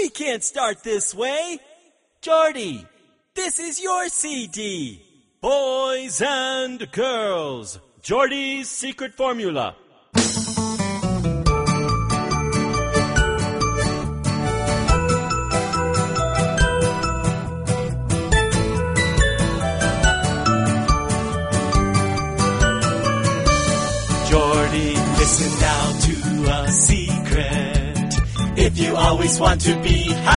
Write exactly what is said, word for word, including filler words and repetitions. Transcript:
We can't start this way. Jordy, this is your C D. Boys and girls, Jordy's secret formula. Jordy, listen now to a secret. If you always want to be happy,